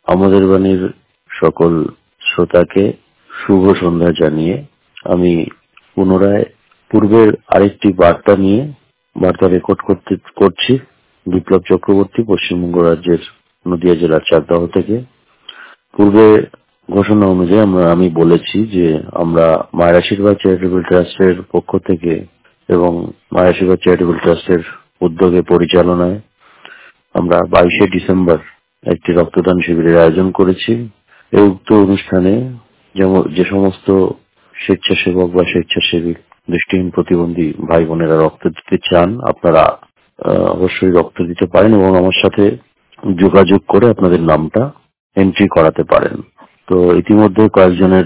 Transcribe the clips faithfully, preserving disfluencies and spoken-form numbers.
আমাদের বাণীর সকল শ্রোতাকে শুভ সন্ধ্যা জানিয়ে আমি পুনরায় পূর্বের আরেকটি বার্তা নিয়ে বার্তা রেকর্ড করতে করছি বিপ্লব চক্রবর্তী, পশ্চিমবঙ্গ রাজ্যের নদিয়া জেলার চাকদাহ থেকে। পূর্বে ঘোষণা অনুযায়ী আমরা আমি বলেছি যে আমরা মায়ের আশীর্বাদ চ্যারিটেবল ট্রাস্টের পক্ষ থেকে এবং মায়ের আশীর্বাদ চ্যারিটেবল ট্রাস্টের উদ্যোগে পরিচালনায় আমরা বাইশে ডিসেম্বর একটি রক্তদান শিবিরের আয়োজন করেছি। এই উক্ত অনুষ্ঠানে যেমন যে সমস্ত স্বেচ্ছাসেবক বা স্বেচ্ছাসেবী দৃষ্টিহীন প্রতিবন্ধী ভাই বোনেরা রক্ত দিতে চান, আপনারা অবশ্যই রক্ত দিতে পারেন এবং আমার সাথে যোগাযোগ করে আপনাদের নামটা এন্ট্রি করাতে পারেন। তো ইতিমধ্যে কয়েকজনের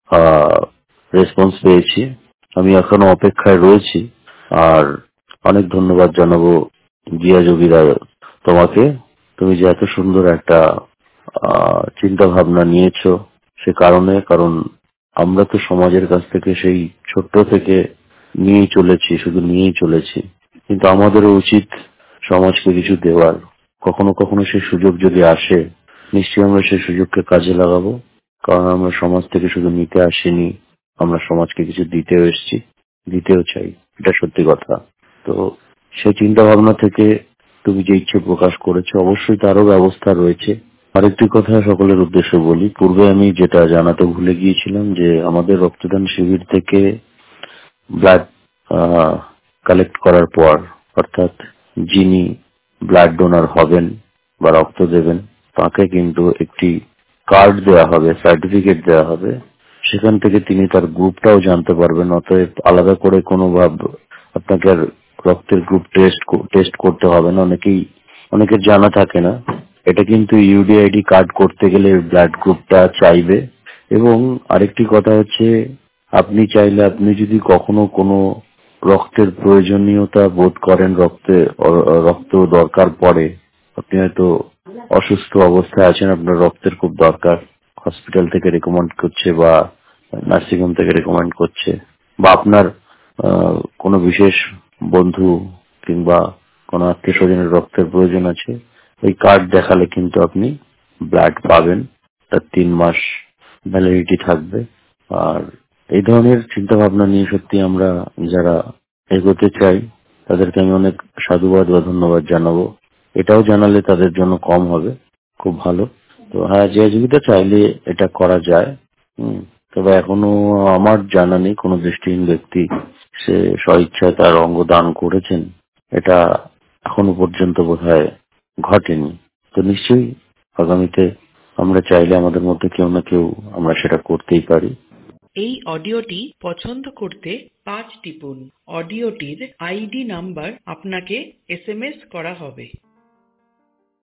রেসপন্স পেয়েছি, আমি এখনো অপেক্ষায় রয়েছি। আর অনেক ধন্যবাদ জানাবো জিয়া যোগীরা তোমাকে, তুমি যে এত সুন্দর একটা চিন্তা ভাবনা নিয়েছো সে কারণে, কারণ আমরা তো সমাজের কাছ থেকে সেই ছোট্ট থেকে নিয়েই চলেছি, শুধু নিয়েই চলেছি, কিন্তু আমাদেরও উচিত সমাজকে কিছু দেওয়ার। কখনো কখনো সেই সুযোগ যদি আসে, নিশ্চয়ই আমরা সেই সুযোগকে কাজে লাগাবো, কারণ আমরা সমাজ থেকে শুধু নিতে আসিনি, আমরা সমাজকে কিছু দিতেও এসেছি, দিতেও চাই, এটা সত্যি কথা। তো সেই চিন্তা ভাবনা থেকে তুমি যে ইচ্ছে প্রকাশ করেছো, অবশ্যই তারও ব্যবস্থা রয়েছে। আরেকটি কথা সকলের উদ্দেশ্যে বলি, পূর্বে আমি যেটা জানাতে ভুলে গিয়েছিলাম যে আমাদের রক্তদান শিবির থেকে ব্লাড কালেক্ট করার পর, অর্থাৎ যিনি ব্লাড ডোনার হবেন বা রক্ত দেবেন, তাকে কিন্তু একটি কার্ড দেওয়া হবে, সার্টিফিকেট দেওয়া হবে। সেখান থেকে তিনি তার গ্রুপটাও জানতে পারবেন। অতএব আলাদা করে কোনো ভাব আপনাকে আর রক্তের গ্রুপ টেস্ট টেস্ট করতে হবে না। অনেকেই অনেকের জানা থাকে না, এটা কিন্তু ইউডিআইডি কার্ড করতে গেলে ব্লাড গ্রুপটা চাইবে। এবং আরেকটি কথা হচ্ছে, আপনি চাইলে আপনি যদি কখনো কোনো রক্তের প্রয়োজনীয়তা বোধ করেন, রক্তে রক্ত দরকার পড়ে, আপনি হয়তো অসুস্থ অবস্থায় আছেন, আপনার রক্তের খুব দরকার, হসপিটাল থেকে রেকমেন্ড করছে বা নার্সিংহোম থেকে রেকমেন্ড করছে, বা আপনার কোনো বিশেষ বন্ধু কিংবা কোনো আত্মীয় স্বজনের রক্তের প্রয়োজন আছে, ওই কার্ড দেখালে কিন্তু আপনি ব্লাড পাবেন, তার তিন মাস ভ্যালিডিটি থাকবে। আর এই ধরনের চিন্তা ভাবনা নিয়ে সত্যি আমরা যারা এগোতে চাই তাদেরকে আমি অনেক সাধুবাদ বা ধন্যবাদ জানাবো। এটাও জানালে তাদের জন্য কম হবে, খুব ভালো। তো হ্যাঁ, যে যোগিতা চাইলে এটা করা যায়। হম তবে এখনো আমার জানা নেই কোনো দৃষ্টিহীন ব্যক্তি সে স্বইচ্ছায় তার অঙ্গ দান করেছেন, এটা এখনো পর্যন্ত বোধহয় ঘটেনি। তো নিশ্চয়ই আগামীতে আমরা চাইলে আমাদের মধ্যে কেউ না কেউ আমরা সেটা করতেই পারি। এই অডিওটি পছন্দ করতে পাঁচ টিপুন। অডিওটির আইডি নাম্বার আপনাকে এস এম এস করা হবে।